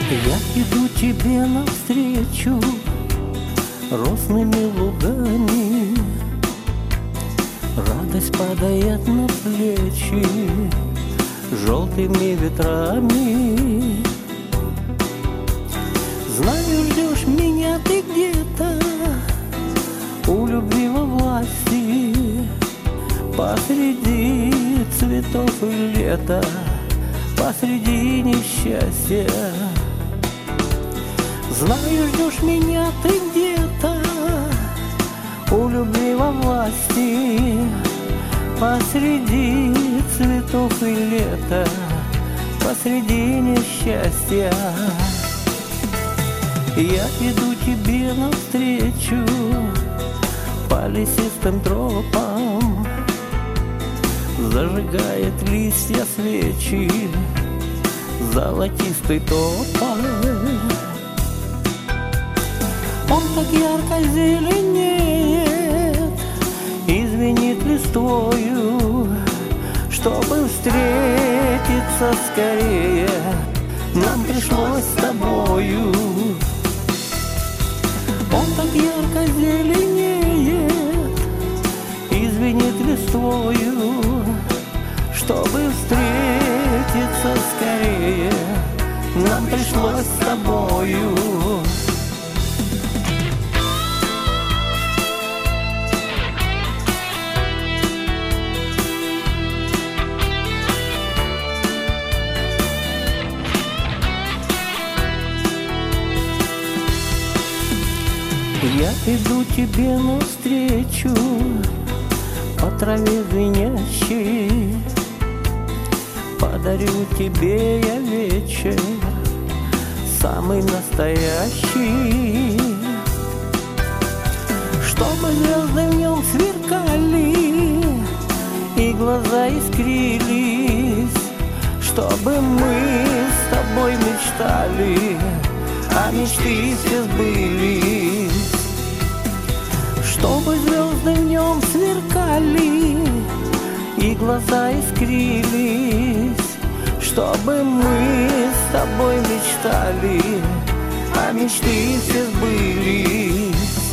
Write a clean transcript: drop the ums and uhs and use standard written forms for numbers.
Я иду тебе навстречу росными лугами, радость падает на плечи желтыми ветрами. Знаю, ждешь меня ты где-то у любви во власти, посреди цветов и лета, посреди несчастья. Знаю, ждешь меня ты где-то у любви во власти, посреди цветов и лета, посреди несчастья. Я иду тебе навстречу по лесистым тропам, зажигает листья свечи золотистый тополь. Он так ярко зеленеет и звенит листвою. Чтобы встретиться скорее, нам пришлось с тобою. Он так ярко зеленеет и звенит листвою. Чтобы встретиться скорее, нам пришлось с тобою. Я иду тебе навстречу по траве звенящей, подарю тебе я вечер самый настоящий. Чтобы звезды в нем сверкали и глаза искрились, чтобы мы с тобой мечтали, а мечты все сбылись. Чтобы звезды в нем сверкали и глаза искрились, чтобы мы с тобой мечтали, а мечты все сбылись.